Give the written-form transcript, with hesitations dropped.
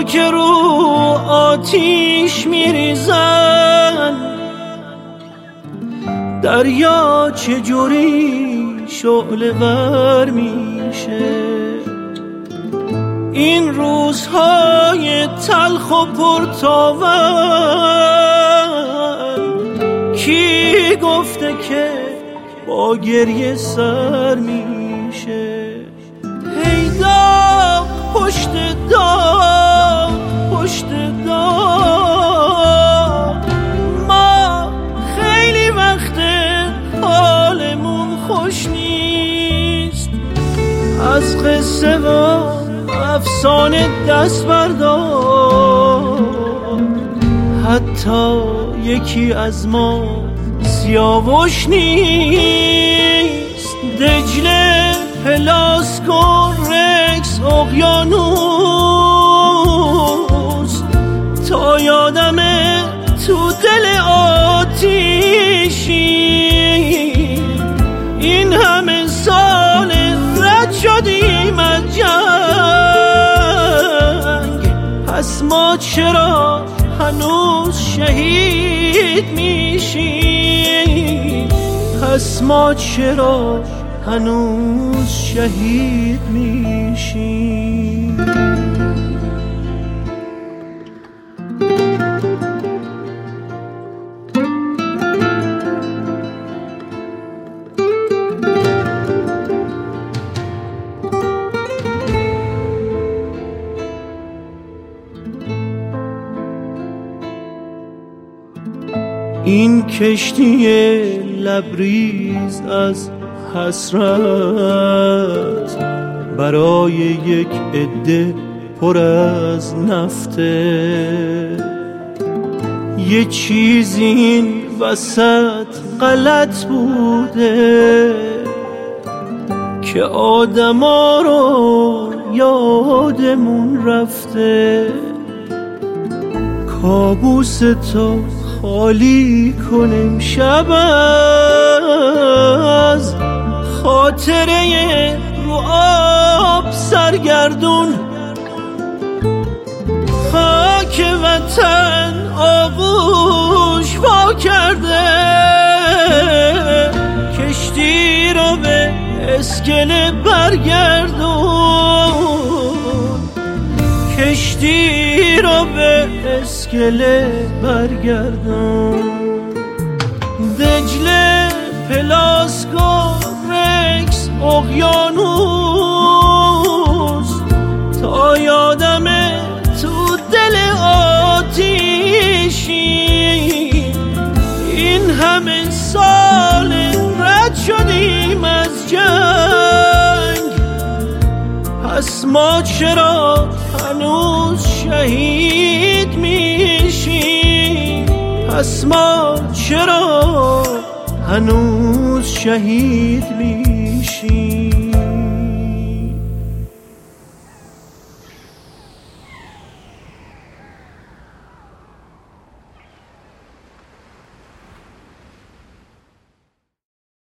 که رو آتیش میریزن، دریا چجوری شعله ور میشه. این روزهای تلخ و پرتاون کی گفته که با گریه سر میشه؟ هی داغ پشت داغ پشت داغ، ما خیلی وقت حالمون خوش نیست. از قصه و افسانه دست بردار، حتی یکی از ما سیاوش نیست. دجله، پلاسکو، رکس، اقیانوس، تا یادمه تو دل آتیشی. این همه سال رد شدیم از جنگ، پس ما چرا هنوز شهید میشیم؟ پس ما چرا هنوز شهید میشیم؟ این کشتی لبریز از حسرت برای یک عده پر از نفته. یه چیزی این وسط غلط بوده که آدما رو یادمون رفته. کابوس تو خالی کنیم شب از خاطره رو آب سرگردون. خاک وطن آغوش پا کرده، کشتی رو به اسکله برگردون. کشتی رو به اسکله برگردون. دجله، پلاسکو، رکس، اقیانوس، تا یادمه تو دل آتیشی. این همه سال رد شدیم از جنگ، پس ما چرا هنوز شهید میشیم؟ پس ما چرا هنوز شهید میشیم؟